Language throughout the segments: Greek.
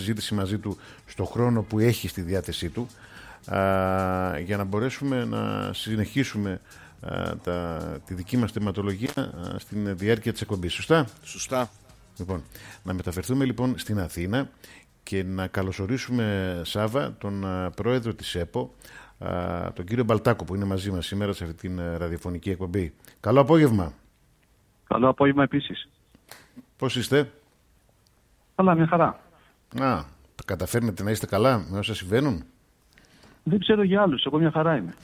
συζήτηση μαζί του στο χρόνο που έχει στη διάθεσή του, για να μπορέσουμε να συνεχίσουμε τη δική μας θεματολογία στην διάρκεια της εκπομπής. Σωστά. Λοιπόν, να μεταφερθούμε λοιπόν στην Αθήνα και να καλωσορίσουμε, Σάβα, τον πρόεδρο της ΕΠΟ, τον κύριο Μπαλτάκο, που είναι μαζί μας σήμερα σε αυτή την ραδιοφωνική εκπομπή. Καλό απόγευμα. Καλό απόγευμα επίσης. Πώς είστε? Καλά, μια χαρά. Καταφέρνετε να είστε καλά με όσα συμβαίνουν? Δεν ξέρω για άλλους, εγώ μια χαρά είμαι.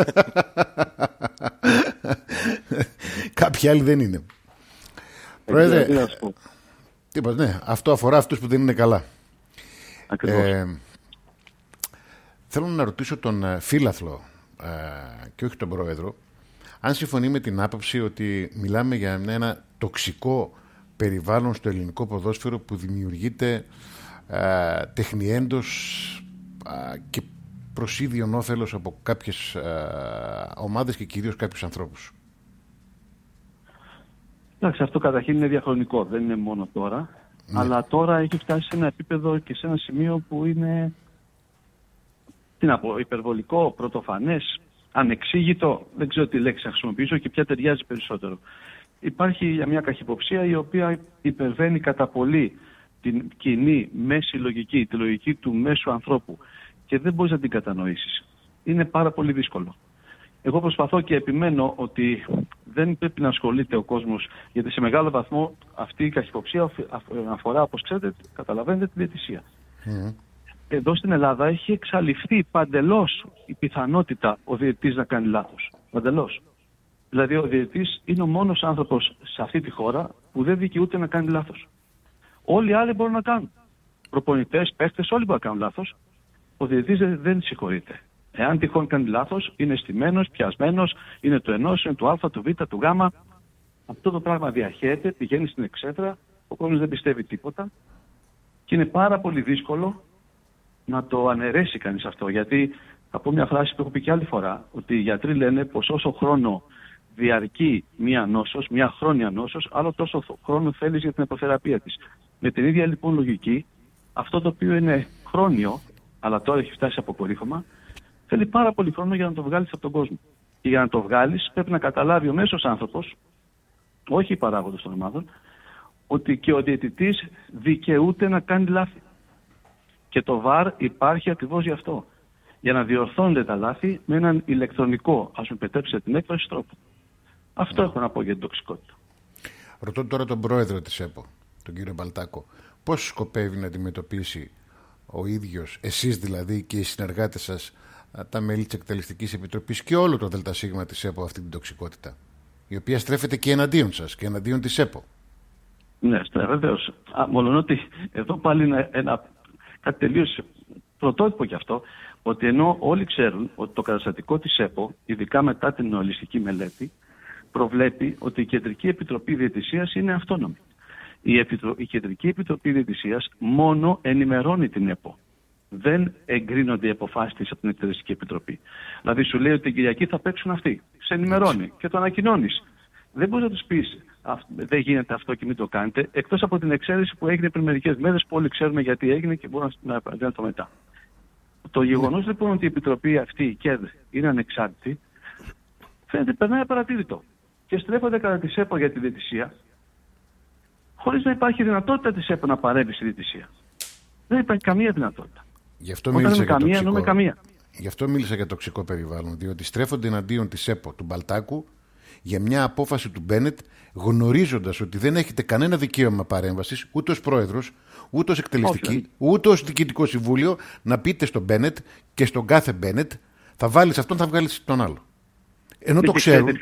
Κάποιοι άλλοι δεν είναι. Πρόεδρε, τίποτα, ναι, αυτό αφορά αυτούς που δεν είναι καλά. Ακριβώς. Θέλω να ρωτήσω τον φίλαθλο και όχι τον πρόεδρο, αν συμφωνεί με την άποψη ότι μιλάμε για ένα τοξικό περιβάλλον στο ελληνικό ποδόσφαιρο που δημιουργείται τεχνιέντος και προς ίδιον όφελος από κάποιες ομάδες και κυρίως κάποιους ανθρώπους. Εντάξει, αυτό καταρχήν είναι διαχρονικό, δεν είναι μόνο τώρα. Ναι. Αλλά τώρα έχει φτάσει σε ένα επίπεδο και σε ένα σημείο που είναι, τι να πω, υπερβολικό, πρωτοφανές, ανεξήγητο, δεν ξέρω τι λέξη να χρησιμοποιήσω και ποια ταιριάζει περισσότερο. Υπάρχει μια καχυποψία η οποία υπερβαίνει κατά πολύ την κοινή μέση λογική, τη λογική του μέσου ανθρώπου και δεν μπορείς να την κατανοήσεις. Είναι πάρα πολύ δύσκολο. Εγώ προσπαθώ και επιμένω ότι δεν πρέπει να ασχολείται ο κόσμος, γιατί σε μεγάλο βαθμό αυτή η καχυποψία αφορά, όπως ξέρετε, καταλαβαίνετε, τη διαιτησία. Εδώ στην Ελλάδα έχει εξαλειφθεί παντελώς η πιθανότητα ο διαιτητής να κάνει λάθος. Παντελώς. Δηλαδή ο διαιτητής είναι ο μόνος άνθρωπος σε αυτή τη χώρα που δεν δικαιούται να κάνει λάθος. Όλοι οι άλλοι μπορούν να κάνουν. Προπονητές, παίχτες, όλοι μπορούν να κάνουν λάθος. Ο διαιτητής δεν συγχωρείται. Εάν τυχόν κάνει λάθος, είναι στημένος, πιασμένος, είναι του ενός, είναι του Α, του Β, του Γ. Αυτό το πράγμα διαχέεται, πηγαίνει στην εξέδρα, ο κόσμος δεν πιστεύει τίποτα και είναι πάρα πολύ δύσκολο να το αναιρέσει κανείς αυτό. Γιατί θα πω μια φράση που έχω πει και άλλη φορά, ότι οι γιατροί λένε πως όσο χρόνο διαρκεί μια νόσος, μια χρόνια νόσος, άλλο τόσο χρόνο θέλεις για την αποθεραπεία της. Με την ίδια λοιπόν λογική, αυτό το οποίο είναι χρόνιο, αλλά τώρα έχει φτάσει από κορύφωμα, θέλει πάρα πολύ χρόνο για να το βγάλεις από τον κόσμο. Και για να το βγάλεις πρέπει να καταλάβει ο μέσος άνθρωπος, όχι οι παράγοντες των ομάδων, ότι και ο διαιτητής δικαιούται να κάνει λάθη. Και το VAR υπάρχει ακριβώς γι' αυτό. Για να διορθώνονται τα λάθη με έναν ηλεκτρονικό, ας μου επιτρέψετε την έκφραση, τρόπο. Αυτό έχω να πω για την τοξικότητα. Ρωτώ τώρα τον πρόεδρο της ΕΠΟ, τον κύριο Μπαλτάκο, πώς σκοπεύει να αντιμετωπίσει ο ίδιος, εσείς δηλαδή και οι συνεργάτες σας, τα μέλη της Εκτελεστικής Επιτροπής και όλο το ΔΣ της ΕΠΟ αυτή την τοξικότητα, η οποία στρέφεται και εναντίον σας και εναντίον της ΕΠΟ? Ναι, βεβαίως. Μόλον ότι εδώ πάλι είναι κάτι τελείως πρωτότυπο κι αυτό, ότι ενώ όλοι ξέρουν ότι το καταστατικό της ΕΠΟ, ειδικά μετά την ολιστική μελέτη, προβλέπει ότι η Κεντρική Επιτροπή Διαιτησίας είναι αυτόνομη. Η Κεντρική Επιτροπή Διαιτησίας μόνο ενημερώνει την ΕΠΟ. Δεν εγκρίνονται οι αποφάσεις της από την Εκτελεστική Επιτροπή. Δηλαδή σου λέει ότι την Κυριακή θα παίξουν αυτοί. Σε ενημερώνει και το ανακοινώνεις. Δεν μπορείς να τους πεις δεν γίνεται αυτό και μην το κάνετε, εκτός από την εξαίρεση που έγινε πριν μερικές μέρες που όλοι ξέρουμε γιατί έγινε και μπορούν να επανέλθουν το μετά. Το γεγονός λοιπόν ότι η Επιτροπή αυτή, η ΚΕΔ, είναι ανεξάρτητη, φαίνεται περνάει απαρατήρητο. Και στρέφονται κατά τη ΕΠΟ για τη διαιτησία, χωρίς να υπάρχει δυνατότητα της ΕΠΟ να παρέμβει στη διαιτησία. Δεν υπάρχει καμία δυνατότητα. Γι' αυτό μίλησα για καμία, εννοούμε καμία. Γι' αυτό μίλησα για τοξικό περιβάλλον, διότι στρέφονται εναντίον της ΕΠΟ, του Μπαλτάκου, για μια απόφαση του Μπένετ, γνωρίζοντας ότι δεν έχετε κανένα δικαίωμα παρέμβασης, ούτε ως πρόεδρος, ούτε ως εκτελεστική, ούτε ως διοικητικό συμβούλιο, να πείτε στον Μπένετ και στον κάθε Μπένετ, θα βάλεις αυτόν, θα βγάλεις τον άλλο. Ενώ το ξέρουν.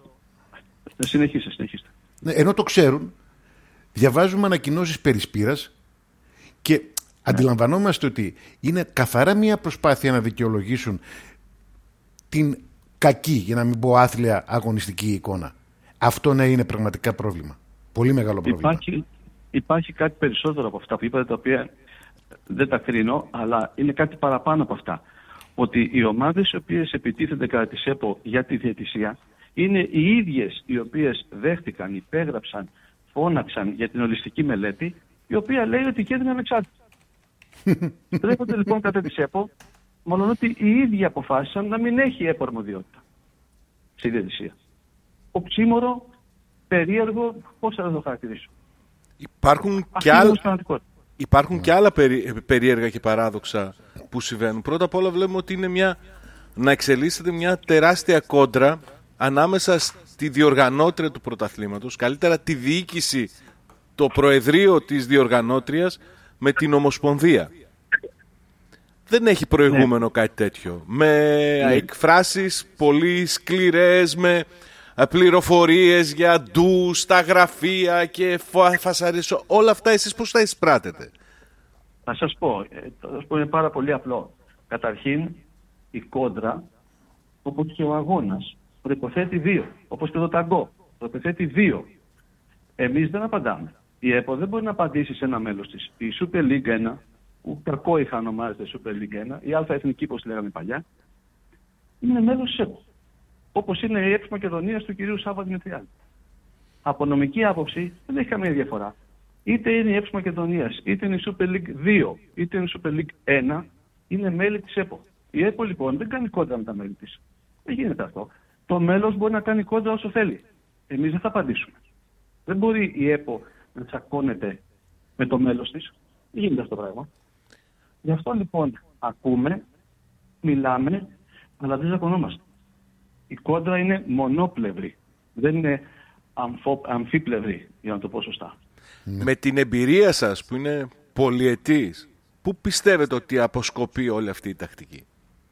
Συνεχίστε. Ενώ το ξέρουν, διαβάζουμε ανακοινώσεις περισπήρας και αντιλαμβανόμαστε ότι είναι καθαρά μια προσπάθεια να δικαιολογήσουν την κακή, για να μην πω άθλια, αγωνιστική εικόνα. Αυτό να είναι πραγματικά πρόβλημα. Πολύ μεγάλο πρόβλημα. Υπάρχει κάτι περισσότερο από αυτά που είπατε, τα οποία δεν τα κρίνω, αλλά είναι κάτι παραπάνω από αυτά. Ότι οι ομάδες οι οποίες επιτίθενται κατά τη ΕΠΟ για τη διαιτησία είναι οι ίδιες οι οποίες δέχτηκαν, υπέγραψαν, φώναξαν για την ολιστική μελέτη, η οποία λέει ότι η ΚΕΔ είναι ανεξάρτητη. Στρέφονται λοιπόν κατά της ΕΠΟ, μόνο ότι οι ίδιοι αποφάσισαν να μην έχει η ΕΠΟ αρμοδιότητα στη διαιτησία. Οξύμορο, περίεργο, πώς θα το χαρακτηρίσω. Υπάρχουν και άλλα περίεργα και παράδοξα που συμβαίνουν. Πρώτα απ' όλα βλέπουμε ότι είναι να εξελίσσεται μια τεράστια κόντρα ανάμεσα στη διοργανώτρια του πρωταθλήματος, καλύτερα τη διοίκηση, το προεδρείο της διοργανώτριας με την Ομοσπονδία. Δεν έχει προηγούμενο κάτι τέτοιο. Με εκφράσεις πολύ σκληρές, με πληροφορίες για ντου στα γραφεία και φασαρίες. Όλα αυτά εσείς πώς τα εισπράτετε? Θα σας πω είναι πάρα πολύ απλό. Καταρχήν η κόντρα, όπως και ο αγώνας, προϋποθέτει δύο. Όπως και το ταγκό, προϋποθέτει δύο. Εμείς δεν απαντάμε. Η ΕΠΟ δεν μπορεί να απαντήσει σε ένα μέλος της. Η Super League 1, που κακό είχα ονομάζεται Super League 1, η Α' Εθνική, όπως λέγαμε παλιά, είναι μέλος της ΕΠΟ. Όπως είναι η ΕΠΟ Μακεδονίας του κυρίου Σάββα Δημητριάδη. Από νομική άποψη δεν έχει καμία διαφορά. Είτε είναι η ΕΠΟ Μακεδονίας, είτε είναι η Super League 2, είτε είναι η Super League 1, είναι μέλη της ΕΠΟ. Η ΕΠΟ λοιπόν δεν κάνει κόντρα με τα μέλη της. Δεν γίνεται αυτό. Το μέλος μπορεί να κάνει κόντρα όσο θέλει. Εμείς δεν θα απαντήσουμε. Δεν μπορεί η ΕΠΟ να τσακώνεται με το μέλος της. Δεν γίνεται αυτό το πράγμα. Γι' αυτό λοιπόν ακούμε, μιλάμε, αλλά δεν τσακωνόμαστε. Η κόντρα είναι μονόπλευρη. Δεν είναι αμφίπλευρη, για να το πω σωστά. Με την εμπειρία σας που είναι πολυετής, πού πιστεύετε ότι αποσκοπεί όλη αυτή η τακτική?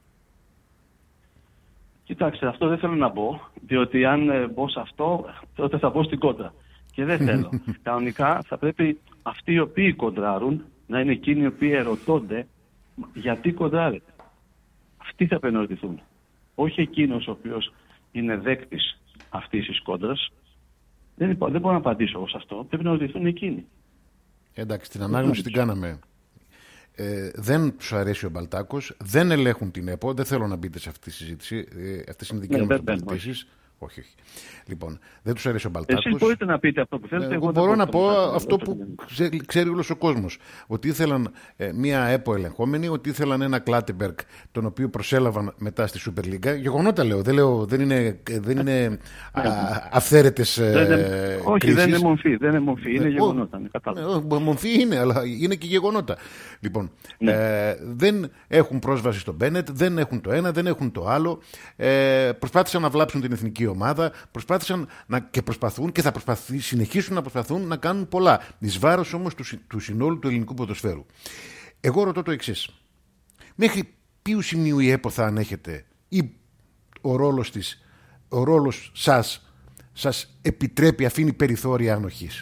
Κοιτάξτε, αυτό δεν θέλω να πω, διότι αν μπω σε αυτό, τότε θα μπω στην κόντρα. Και δεν θέλω. Κανονικά θα πρέπει αυτοί οι οποίοι κοντράρουν να είναι εκείνοι οι οποίοι ερωτώνται γιατί κοντράρετε. Αυτοί θα πρέπει να ερωτηθούν. Όχι εκείνος ο οποίος είναι δέκτης αυτής της κόντρας. Δεν μπορώ να απαντήσω εγώ σε αυτό. Πρέπει να ερωτηθούν εκείνοι. Εντάξει, την ανάγνωση την κάναμε. Δεν τους αρέσει ο Μπαλτάκος, δεν ελέγχουν την ΕΠΟ. Δεν θέλω να μπείτε σε αυτή τη συζήτηση. Αυτές είναι δικές μας τοποθετήσεις. Όχι. Λοιπόν, δεν τους αρέσει ο Μπαλτάκος. Εσείς μπορείτε να πείτε αυτό που θέλετε. Εγώ μπορώ να πω αυτό που ξέρει όλος ο κόσμος. Ότι ήθελαν μια ΕΠΟ ελεγχόμενη, ότι ήθελαν ένα Κλάτεμπεργκ, τον οποίο προσέλαβαν μετά στη Super League. Γεγονότα λέω. Δεν είναι αυθαίρετες όχι, κρίσεις. δεν είναι μορφή. Είναι γεγονότα. Μορφή είναι, αλλά είναι και γεγονότα. Λοιπόν, δεν έχουν πρόσβαση στον Μπένετ, δεν έχουν το ένα, δεν έχουν το άλλο. Προσπάθησαν να βλάψουν την εθνική ομάδα, προσπάθησαν και προσπαθούν και θα συνεχίσουν να προσπαθούν να κάνουν πολλά. Εις βάρος όμως του συνόλου του ελληνικού ποδοσφαίρου. Εγώ ρωτώ το εξής. Μέχρι ποιου σημείου η ΕΠΟ θα ανέχεται ή ο ρόλος της, ο ρόλος σας επιτρέπει, αφήνει περιθώρια ανοχής?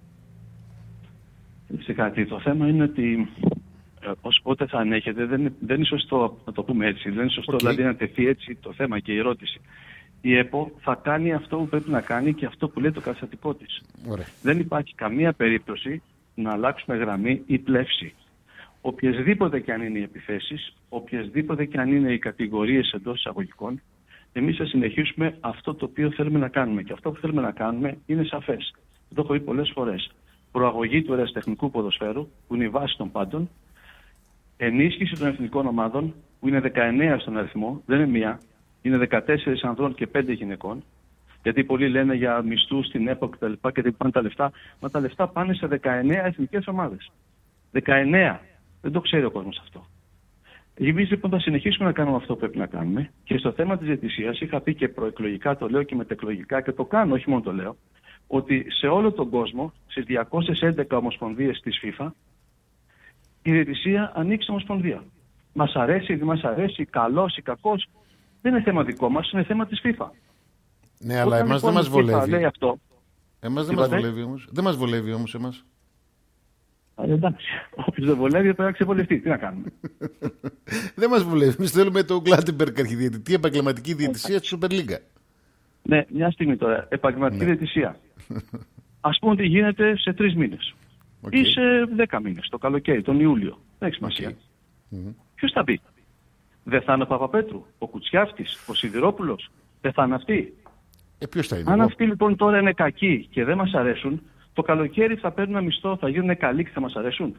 Σε κάτι. Το θέμα είναι ότι πότε θα ανέχεται δεν είναι σωστό να το πούμε έτσι. Δεν είναι σωστό δηλαδή να τεθεί έτσι το θέμα και η ερώτηση. Η ΕΠΟ θα κάνει αυτό που πρέπει να κάνει και αυτό που λέει το καταστατικό της. Δεν υπάρχει καμία περίπτωση να αλλάξουμε γραμμή ή πλεύση. Οποιασδήποτε και αν είναι οι επιθέσεις, οποιασδήποτε και αν είναι οι κατηγορίες εντός εισαγωγικών, εμείς θα συνεχίσουμε αυτό το οποίο θέλουμε να κάνουμε. Και αυτό που θέλουμε να κάνουμε είναι σαφές. Το έχω πει πολλές φορές. Προαγωγή του ερασιτεχνικού ποδοσφαίρου, που είναι η βάση των πάντων, ενίσχυση των εθνικών ομάδων, που είναι 19 στον αριθμό, δεν είναι μία. Είναι 14 ανδρών και 5 γυναικών. Γιατί πολλοί λένε για μισθούς στην ΕΠΟ και τα λοιπά και δεν πάνε τα λεφτά. Μα τα λεφτά πάνε σε 19 εθνικές ομάδες. 19. Δεν το ξέρει ο κόσμος αυτό. Εμείς λοιπόν θα συνεχίσουμε να κάνουμε αυτό που πρέπει να κάνουμε. Και στο θέμα της διαιτησίας είχα πει και προεκλογικά, το λέω και μετεκλογικά και το κάνω, όχι μόνο το λέω, ότι σε όλο τον κόσμο, στις 211 ομοσπονδίες της FIFA, η διαιτησία ανοίξει ομοσπονδία. Μας αρέσει ή δεν μας αρέσει, καλός ή κακός. Δεν είναι θέμα δικό μας, είναι θέμα της FIFA. Ναι, αλλά εμάς δεν μας βολεύει. Λέει αυτό. Εμάς δεν μας βολεύει όμως. Δεν μας βολεύει όμως εμάς. Εντάξει. Όποιος δεν βολεύει πρέπει να ξεβολευτεί. Τι να κάνουμε. Δεν μας βολεύει. Εμείς θέλουμε τον Κλάτεμπεργκ αρχιδιαιτητή, επαγγελματική διαιτησία στη Super League. Ναι, μια στιγμή τώρα. Επαγγελματική διαιτησία. Ας πούμε ότι γίνεται σε 3 μήνες. Ή σε 10 μήνες, το καλοκαίρι, τον Ιούλιο. Δεν έχει σημασία. Ποιος θα πει? Δεν θα είναι ο Παπαπέτρου, ο Κουτσιάφτης, ο Σιδηρόπουλος? Δεν θα είναι αυτοί? Ποιος θα είναι? Αν αυτοί λοιπόν τώρα είναι κακοί και δεν μας αρέσουν, το καλοκαίρι θα παίρνουν ένα μισθό, θα γίνουν καλοί και θα μας αρέσουν.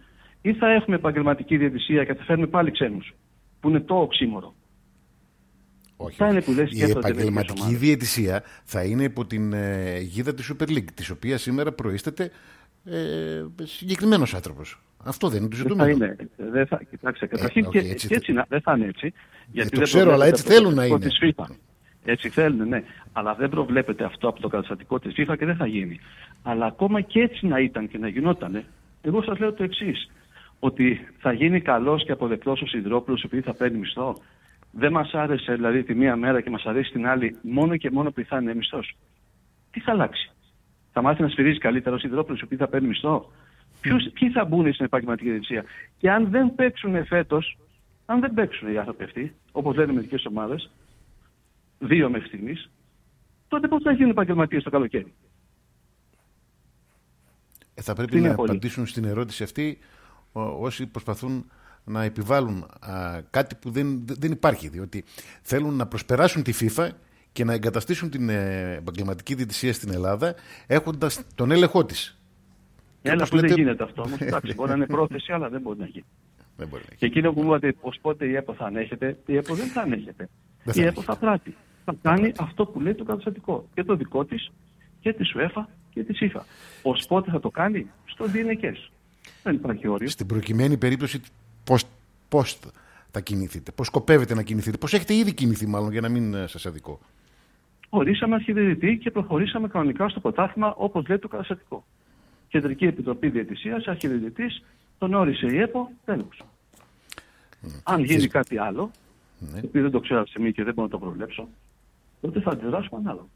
ή θα έχουμε επαγγελματική διαιτησία και θα φέρουμε πάλι ξένους, που είναι το οξύμορο. Όχι. Η επαγγελματική διαιτησία θα είναι υπό την αιγίδα της Super League, της οποίας σήμερα προείσταται συγκεκριμένος άνθρωπος. Αυτό δεν είναι το ζητούμενο. Κοιτάξτε, καταρχήν και έτσι δεν θα είναι έτσι. Γιατί το ξέρω, αλλά έτσι θέλουν να είναι. Έτσι θέλουν, ναι. Αλλά δεν προβλέπεται αυτό από το καταστατικό της FIFA και δεν θα γίνει. Αλλά ακόμα και έτσι να ήταν και να γινότανε, εγώ σας λέω το εξής. Ότι θα γίνει καλός και αποδεκτός ο Σιδηρόπουλος επειδή θα παίρνει μισθό. Δεν μας άρεσε δηλαδή τη μία μέρα και μας αρέσει την άλλη μόνο και μόνο επειδή θα είναι μισθός. Τι θα αλλάξει? Θα μάθει να σφυρίζει καλύτερα ο Σιδηρόπουλος επειδή θα παίρνει μισθό? Ποιοι θα μπουν στην επαγγελματική διαιτησία? Και αν δεν παίξουν φέτος, αν δεν παίξουν οι άνθρωποι αυτοί, όπως λένε μερικές ομάδες, 2 μέχρι στιγμής, τότε πώς θα γίνουν επαγγελματίες το καλοκαίρι? Θα πρέπει να απαντήσουν στην ερώτηση αυτή όσοι προσπαθούν να επιβάλλουν κάτι που δεν υπάρχει, διότι θέλουν να προσπεράσουν τη FIFA και να εγκαταστήσουν την επαγγελματική διαιτησία στην Ελλάδα έχοντας τον έλεγχό της. Έλα που δεν γίνεται αυτό όμως. Εντάξει, μπορεί να είναι πρόθεση, αλλά δεν μπορεί να γίνει. Και εκείνο που μου είπατε πως πότε η ΕΠΟ θα ανέχεται, η ΕΠΟ δεν θα ανέχεται. Η ΕΠΟ θα πράττει. Θα κάνει αυτό που λέει το καταστατικό. Και το δικό της και τη UEFA και τη FIFA. Ως πότε θα το κάνει? Στο διενεκές. Δεν υπάρχει όριο. Στην προκειμένη περίπτωση πώς θα κινηθείτε, πώς σκοπεύετε να κινηθείτε, πώς έχετε ήδη κινηθεί μάλλον, για να μην σας αδικώ? Ορίσαμε αρχιδιαιτητή και προχωρήσαμε κανονικά στο πρωτάθλημα όπως λέει το καταστατικό. Κεντρική Επιτροπή Διαιτησίας, αρχιδιαιτητής, τον όρισε η ΕΠΟ, τέλος. Αν γίνει κάτι άλλο, επειδή δεν το ξέρω σε μí και δεν μπορώ να το προβλέψω, τότε θα αντιδράσουμε ανάλογα.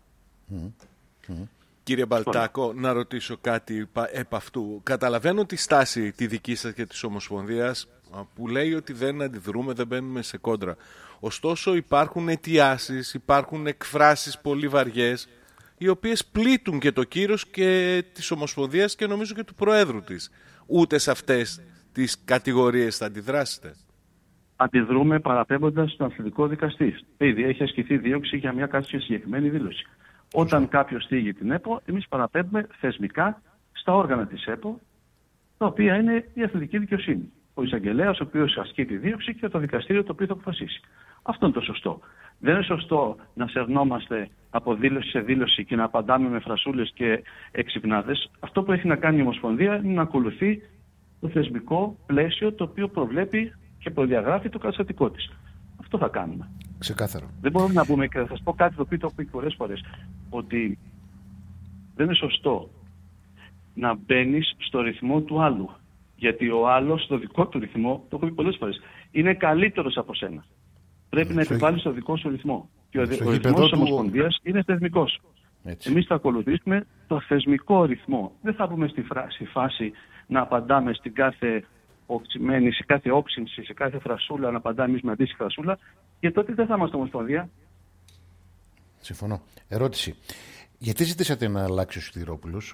Κύριε Μπαλτάκο, να ρωτήσω κάτι επ' αυτού. Καταλαβαίνω τη στάση τη δική σας και της Ομοσπονδίας που λέει ότι δεν αντιδρούμε, δεν μπαίνουμε σε κόντρα. Ωστόσο υπάρχουν αιτιάσεις, υπάρχουν εκφράσεις πολύ βαριές, οι οποίες πλήττουν και το κύρος και της Ομοσπονδίας και νομίζω και του Προέδρου της. Ούτε σε αυτές τις κατηγορίες θα αντιδράσετε? Αντιδρούμε παραπέμποντας στον αθλητικό δικαστή. Ήδη έχει ασκηθεί δίωξη για μια κάποια συγκεκριμένη δήλωση. Όταν κάποιος θίγει την ΕΠΟ, εμείς παραπέμπουμε θεσμικά στα όργανα της ΕΠΟ, τα οποία είναι η αθλητική δικαιοσύνη. Ο εισαγγελέας, ο οποίος ασκεί τη δίωξη, και το δικαστήριο το οποίο θα αποφασίσει. Αυτό είναι το σωστό. Δεν είναι σωστό να σερνόμαστε από δήλωση σε δήλωση και να απαντάμε με φρασούλες και εξυπνάδες. Αυτό που έχει να κάνει η Ομοσπονδία είναι να ακολουθεί το θεσμικό πλαίσιο το οποίο προβλέπει και προδιαγράφει το καταστατικό της. Αυτό θα κάνουμε. Ξεκάθαρο. Δεν μπορούμε να πούμε, και θα σας πω κάτι το οποίο το έχω πει πολλές φορές, ότι δεν είναι σωστό να μπαίνεις στο ρυθμό του άλλου. Γιατί ο άλλος, στο δικό του ρυθμό, το έχω πει πολλές φορές, είναι καλύτερος από σένα. Πρέπει να επιβάλλεις το δικό σου ρυθμό. Και ο ρυθμός της Ομοσπονδίας είναι θεσμικός. Εμείς θα ακολουθήσουμε το θεσμικό ρυθμό. Δεν θα μπούμε στη φάση να απαντάμε στην κάθε οξυμένη, σε κάθε όψινση, σε κάθε φρασούλα, να απαντάμε εμείς με αντίστοιχη φρασούλα, και τότε δεν θα είμαστε Ομοσπονδία. Συμφωνώ. Ερώτηση. Γιατί ζητήσατε να αλλάξει ο Σιδηρόπουλος?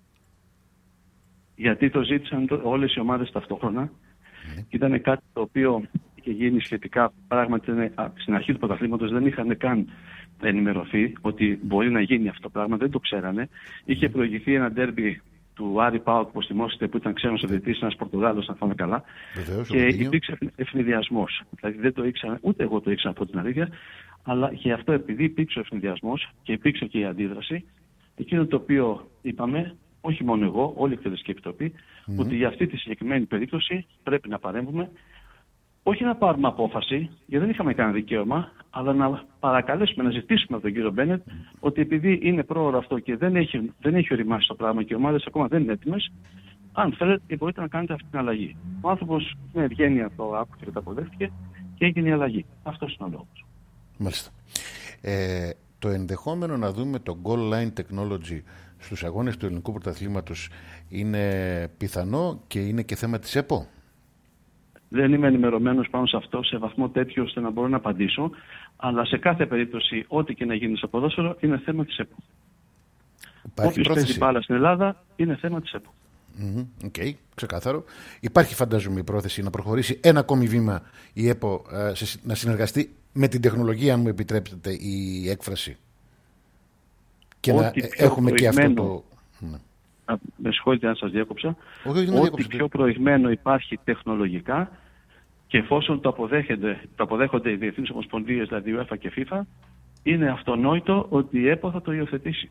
Γιατί το ζήτησαν όλες οι ομάδες ταυτόχρονα. Και ήταν κάτι το οποίο είχε γίνει σχετικά, πράγματι στην αρχή του πρωταθλήματος δεν είχαν καν ενημερωθεί ότι μπορεί να γίνει αυτό το πράγμα, δεν το ξέρανε. Είχε προηγηθεί ένα ντέρμπι του Άρη ΠΑΟΚ, όπως θυμόσαστε, που ήταν ξένος διαιτητής, ένας Πορτογάλος, να φάμε καλά. Βεβαίως, και υπήρξε ευνηδιασμός. Δηλαδή δεν το ήξερα, ούτε εγώ το ήξερα από την αλήθεια, αλλά και αυτό επειδή υπήρξε ο ευνηδιασμός και υπήρξε και η αντίδραση, εκείνο το οποίο είπαμε, όχι μόνο εγώ, όλη η Εκτελεστική Επιτροπή, ότι για αυτή τη συγκεκριμένη περίπτωση πρέπει να παρέμβουμε, όχι να πάρουμε απόφαση, γιατί δεν είχαμε κανένα δικαίωμα, αλλά να παρακαλέσουμε, να ζητήσουμε από τον κύριο Μπένετ ότι επειδή είναι πρόωρο αυτό και δεν έχει οριμάσει το πράγμα και οι ομάδες ακόμα δεν είναι έτοιμες, αν θέλετε μπορείτε να κάνετε αυτή την αλλαγή. Ο άνθρωπος με ευγένεια το άκουσε και το αποδέχτηκε και έγινε η αλλαγή. Αυτός είναι ο λόγος. Μάλιστα. Το ενδεχόμενο να δούμε το goal line technology στους αγώνες του ελληνικού πρωταθλήματος είναι πιθανό και είναι και θέμα της ΕΠΟ? Δεν είμαι ενημερωμένος πάνω σε αυτό σε βαθμό τέτοιο ώστε να μπορώ να απαντήσω, αλλά σε κάθε περίπτωση ό,τι και να γίνει στο ποδόσφαιρο είναι θέμα της ΕΠΟ. Όποιος παίζει μπάλα στην Ελλάδα είναι θέμα της ΕΠΟ. Okay, ξεκάθαρο. Υπάρχει, φαντάζομαι, η πρόθεση να προχωρήσει ένα ακόμη βήμα η ΕΠΟ να συνεργαστεί με την τεχνολογία, αν μου επιτρέπετε η έκφραση, και να έχουμε και αυτό το... με συγχωρείτε αν σας διέκοψα, Όχι, ό,τι πιο προηγμένο υπάρχει τεχνολογικά και εφόσον το αποδέχονται οι διεθνείς ομοσπονδίες, δηλαδή UEFA και FIFA, είναι αυτονόητο ότι η ΕΠΟ θα το υιοθετήσει.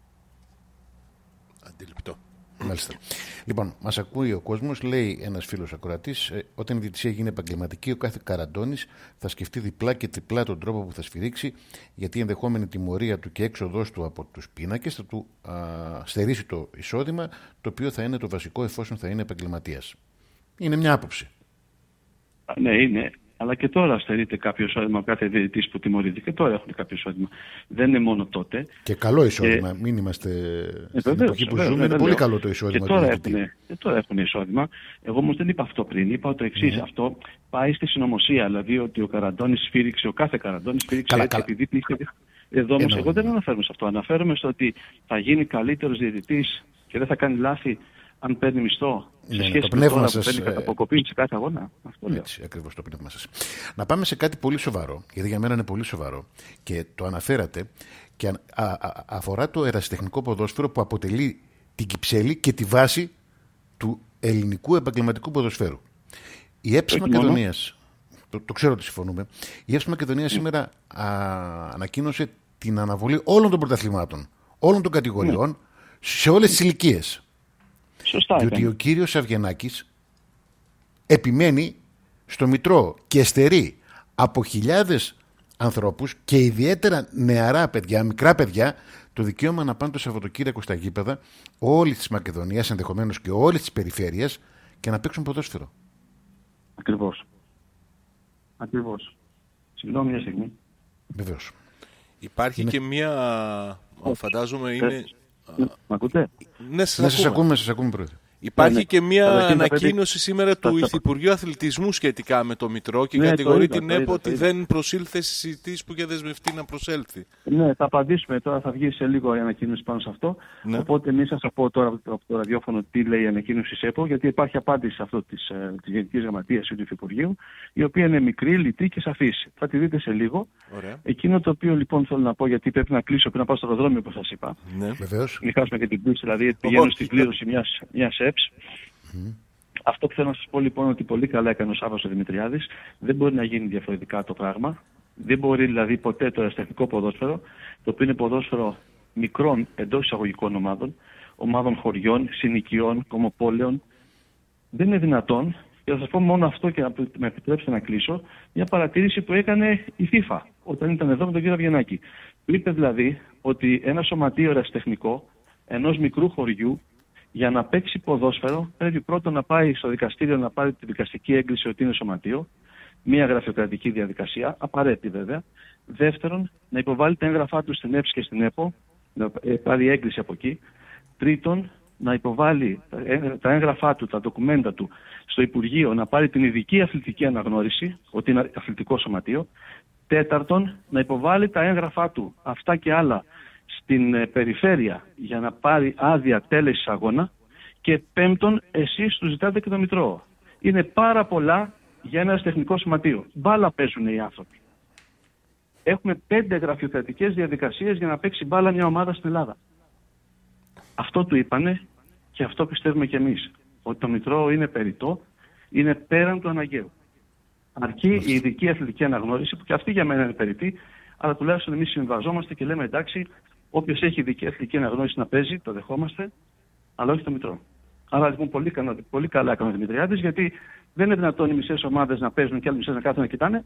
Αντιληπτό. Μάλιστα. Λοιπόν, μας ακούει ο κόσμος, λέει ένας φίλος ακροατής, όταν η διαιτησία γίνει επαγγελματική, ο κάθε καραντώνης θα σκεφτεί διπλά και τριπλά τον τρόπο που θα σφυρίξει, γιατί η ενδεχόμενη τιμωρία του και έξοδός του από τους πίνακες θα του στερήσει το εισόδημα, το οποίο θα είναι το βασικό εφόσον θα είναι επαγγελματίας. Είναι μια άποψη. Ναι, είναι. Αλλά και τώρα στερείται κάποιο εισόδημα, κάθε διαιτητής που τιμωρείται. Και τώρα έχουν κάποιο εισόδημα. Δεν είναι μόνο τότε. Και καλό εισόδημα. Μην είμαστε στην εποχή που ζούμε. Είναι πολύ καλό το εισόδημα. Και τώρα έχουν εισόδημα. Εγώ όμως δεν είπα αυτό πριν. Είπα το εξής. Αυτό πάει στη συνωμοσία. Δηλαδή ότι ο Καραντώνης σφύριξε, ο κάθε Καραντώνης σφύριξε έτσι επειδή πήγε. Εδώ όμως εγώ δεν αναφέρομαι σε αυτό. Αναφέρομαι στο ότι θα γίνει καλύτερος διαιτητής και δεν θα κάνει λάθη αν παίρνει μισθό. Σε σχέση με τώρα που παίρνει κατά αποκοπή σε κάθε αγώνα. Αυτό λέω. Έτσι, ακριβώς το πνεύμα σας. Να πάμε σε κάτι πολύ σοβαρό, γιατί για μένα είναι πολύ σοβαρό και το αναφέρατε και αφορά το ερασιτεχνικό ποδόσφαιρο που αποτελεί την κυψέλη και τη βάση του ελληνικού επαγγελματικού ποδοσφαίρου. Η ΕΠΣ Μακεδονίας, το ξέρω ότι συμφωνούμε, η ΕΠΣ Μακεδονίας σήμερα ανακοίνωσε την αναβολή όλων των πρωταθλημάτων, όλων των κατηγοριών, σε όλες τις ηλικίες. Σωστά, διότι ο κύριος Αυγενάκης επιμένει στο Μητρό και στερεί από χιλιάδες ανθρώπους και ιδιαίτερα νεαρά παιδιά, μικρά παιδιά, το δικαίωμα να πάνε το Σαββατοκύριακο στα γήπεδα όλης της Μακεδονίας, ενδεχομένως και όλης της περιφέρειας, και να παίξουν ποδόσφαιρο. Ακριβώς. Συγγνώμη μια στιγμή. Βεβαίως. Υπάρχει και μία, φαντάζομαι είναι... Μ' ακούτε? Ναι, σας ακούμε πρόεδρε. Υπάρχει και μια ανακοίνωση σήμερα του Υφυπουργείου Αθλητισμού σχετικά με το Μητρό και κατηγορεί την ΕΠΟ ότι δεν προσήλθε στις συζητήσεις που είχε δεσμευτεί να προσέλθει. Ναι, θα απαντήσουμε τώρα, θα βγει σε λίγο η ανακοίνωση πάνω σε αυτό. Ναι. Οπότε μην σας πω τώρα από το ραδιόφωνο τι λέει η ανακοίνωση της ΕΠΟ, γιατί υπάρχει απάντηση σε αυτό της Γενικής Γραμματείας του Υφυπουργείου, η οποία είναι μικρή, λιτή και σαφής. Θα τη δείτε σε λίγο. Ωραία. Εκείνο το οποίο λοιπόν θέλω να πω, γιατί πρέπει να κλείσω πριν να πάω στο αεροδρόμιο, όπως σας είπα. Ναι, βεβαίως. Μην χάσουμε και την πτήση, δηλαδή πηγαίνω στην κλήρωση μιας ΕΠΣ. Αυτό που θέλω να σας πω λοιπόν, ότι πολύ καλά έκανε ο Σάββας ο Δημητριάδης. Δεν μπορεί να γίνει διαφορετικά το πράγμα. Δεν μπορεί δηλαδή ποτέ το ερασιτεχνικό ποδόσφαιρο, το οποίο είναι ποδόσφαιρο μικρών εντός εισαγωγικών ομάδων χωριών, συνοικιών, κομμοπόλεων, δεν είναι δυνατόν. Και θα σας πω μόνο αυτό και να με επιτρέψετε να κλείσω. Μια παρατήρηση που έκανε η FIFA όταν ήταν εδώ με τον κύριο Αυγενάκη. Είπε δηλαδή ότι ένα σωματείο ερασιτεχνικό ενός μικρού χωριού, για να παίξει ποδόσφαιρο, πρέπει πρώτον να πάει στο δικαστήριο να πάρει τη δικαστική έγκριση ότι είναι σωματείο. Μια γραφειοκρατική διαδικασία, απαραίτητη βέβαια. Δεύτερον, να υποβάλει τα έγγραφά του στην ΕΠΣ και στην ΕΠΟ, να πάρει έγκριση από εκεί. Τρίτον, να υποβάλει τα έγγραφά του, τα ντοκουμέντα του στο Υπουργείο, να πάρει την ειδική αθλητική αναγνώριση, ότι είναι αθλητικό σωματείο. Τέταρτον, να υποβάλει τα έγγραφά του, αυτά και άλλα, στην περιφέρεια για να πάρει άδεια τέλεσης αγώνα. Και πέμπτον, εσείς του ζητάτε και το Μητρό. Είναι πάρα πολλά για ένα τεχνικό σωματείο. Μπάλα παίζουν οι άνθρωποι. Έχουμε 5 γραφειοκρατικές διαδικασίες για να παίξει μπάλα μια ομάδα στην Ελλάδα. Αυτό του είπανε και αυτό πιστεύουμε κι εμείς. Ότι το Μητρό είναι περιττό, είναι πέραν του αναγκαίου. Αρκεί η ειδική αθλητική αναγνώριση, που και αυτή για μένα είναι περιττή, αλλά τουλάχιστον εμείς συμβαζόμαστε και λέμε εντάξει, όποιος έχει ειδική αθλητική αναγνώριση να παίζει, το δεχόμαστε, αλλά όχι το Μητρό. Άρα λοιπόν πολύ καλά έκανε ο Δημητριάδης, γιατί δεν είναι δυνατόν οι μισές ομάδες να παίζουν και άλλες μισές να κάθουν να κοιτάνε.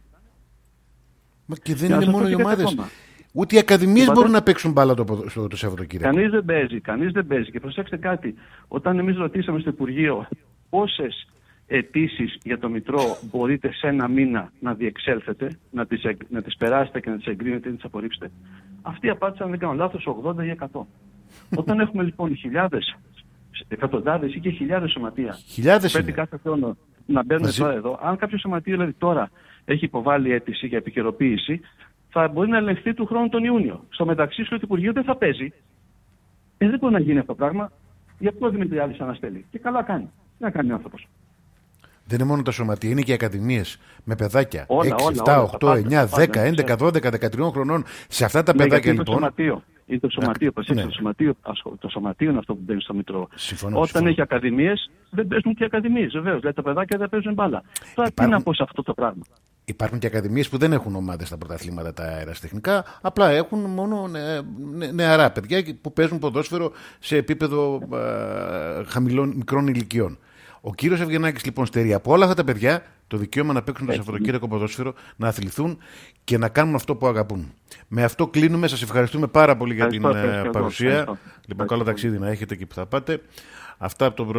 Μα και δεν είναι μόνο οι ομάδες. Ούτε οι ακαδημίες μπορούν να παίξουν μπάλα το Σαββατοκύριακο. Κανείς δεν παίζει. Και προσέξτε κάτι, όταν εμείς ρωτήσαμε στο Υπουργείο πόσες αιτήσεις για το Μητρό μπορείτε σε ένα μήνα να διεξέλθετε, να τις περάσετε και να τις εγκρίνετε ή να τις απορρίψετε, αυτοί απάντησαν, αν δεν κάνω λάθος, 80 ή 100. Όταν έχουμε λοιπόν χιλιάδες, εκατοντάδες ή και χιλιάδες σωματεία, πρέπει κάθε χρόνο να μπαίνουν τώρα εδώ, αν κάποιο σωματείο δηλαδή τώρα έχει υποβάλει αίτηση για επικαιροποίηση, θα μπορεί να ελεγχθεί του χρόνου τον Ιούνιο. Στο μεταξύ, στο Υπουργείο δεν θα παίζει. Δεν μπορεί να γίνει αυτό το πράγμα. Γι' αυτό ο Δημητριάδης αναστέλει. Και καλά κάνει. Τι να κάνει ο άνθρωπος. Δεν είναι μόνο τα σωματεία, είναι και οι ακαδημίες με παιδάκια. 6, 7, 8, 9, 10, 11, 12, 13 χρονών. Σε αυτά τα παιδάκια λοιπόν. Είναι το σωματείο, προσέξτε, το σωματείο είναι αυτό που μπαίνει στο Μητρό. Όταν έχει ακαδημίες, δεν παίζουν και ακαδημίες, βεβαίως. Δηλαδή τα παιδάκια δεν παίζουν μπάλα. Τώρα τι να πω σε αυτό το πράγμα. Υπάρχουν και ακαδημίες που δεν έχουν ομάδες στα πρωταθλήματα τα αεραστεχνικά, απλά έχουν μόνο νεαρά παιδιά που παίζουν ποδόσφαιρο σε επίπεδο μικρών ηλικιών. Ο κύριος Ευγενάκης λοιπόν στερεί από όλα αυτά τα παιδιά το δικαίωμα να παίξουν το Σαββατοκύριακο ποδόσφαιρο, να αθληθούν και να κάνουν αυτό που αγαπούν. Με αυτό κλείνουμε. Σας ευχαριστούμε πάρα πολύ για την παρουσία. Λοιπόν, καλό ταξίδι να έχετε εκεί που θα πάτε. Αυτά από τον